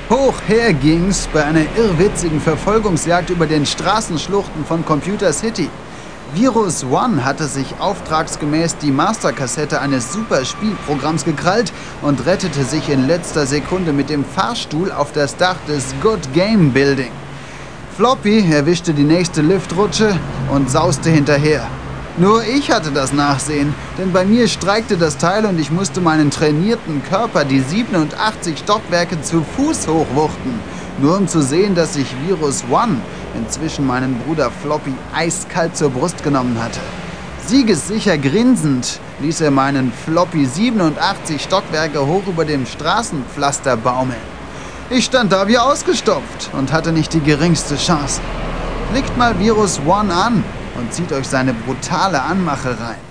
Hoch her ging's bei einer irrwitzigen Verfolgungsjagd über den Straßenschluchten von Computer City. Virus One hatte sich auftragsgemäß die Masterkassette eines Superspielprogramms gekrallt und rettete sich in letzter Sekunde mit dem Fahrstuhl auf das Dach des Good Game Building. Floppy erwischte die nächste Liftrutsche und sauste hinterher. Nur ich hatte das Nachsehen, denn bei mir streikte das Teil und ich musste meinen trainierten Körper die 87 Stockwerke zu Fuß hochwuchten, nur um zu sehen, dass sich Virus One inzwischen meinen Bruder Floppy eiskalt zur Brust genommen hatte. Siegessicher grinsend ließ er meinen Floppy 87 Stockwerke hoch über dem Straßenpflaster baumeln. Ich stand da wie ausgestopft und hatte nicht die geringste Chance. Blickt mal Virus One an und zieht euch seine brutale Anmache rein.